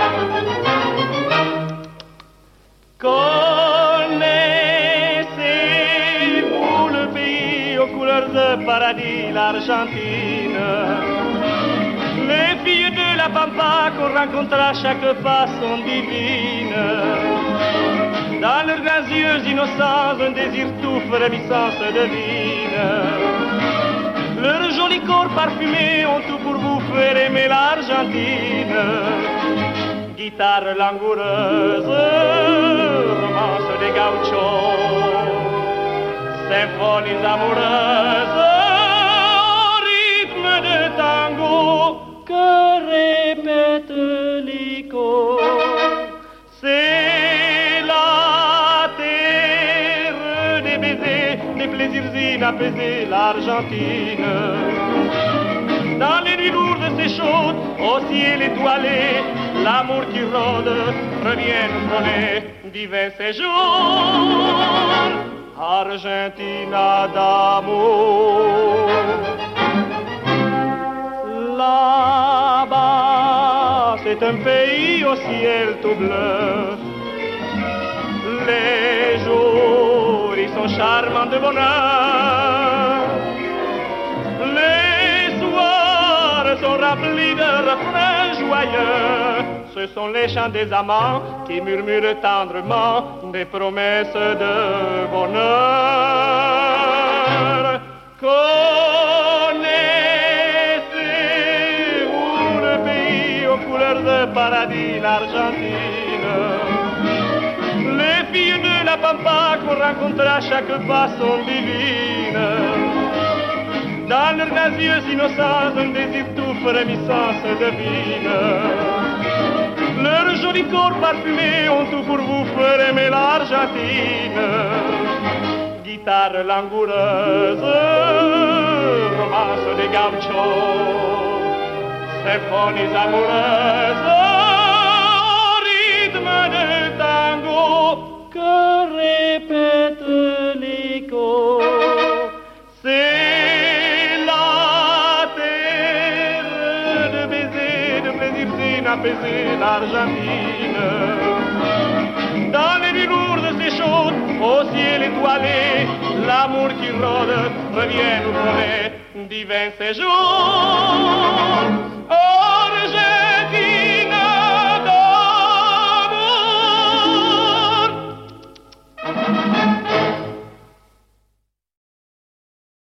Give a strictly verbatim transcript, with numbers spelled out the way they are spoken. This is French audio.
Connaissez-vous le pays aux couleurs de paradis, l'Argentine? Les filles de la Pampa qu'on rencontre à chaque pas sont divines. Dans leurs grands yeux innocents, un désir tout frémissant se devine. Leurs jolis corps parfumés ont tout pour vous faire aimer l'Argentine. Guitare langoureuse, romance des gauchos, symphonies amoureuses, rythme de tango que répète l'écho. C'est la terre des baisers, des plaisirs inapaisés, l'Argentine. Dans les nuits lourdes et chaudes, au ciel étoilé, l'amour qui rôde revient nous frôler, divin séjour, Argentina d'amour. Là-bas, c'est un pays au ciel tout bleu. Les jours, ils sont charmants de bonheur. Sont remplis de refrains joyeux. Ce sont les chants des amants qui murmurent tendrement des promesses de bonheur. Connaissez-vous le pays aux couleurs de paradis, l'Argentine? Les filles de la Pampa qu'on rencontre à chaque pas sont divines. Dans leurs grands yeux innocents, un désir tout frémissant se devine. Leurs jolis corps parfumés ont tout pour vous faire aimer l'Argentine. Guitare langoureuse, romance des gauchos, symphonies amoureuses, rythme de tango que répète l'écho. C'est apaiser l'Argentine. Dans les nuits lourdes et chaudes, au ciel étoilé, l'amour qui rôde revient nous voler, divin séjour. Oh,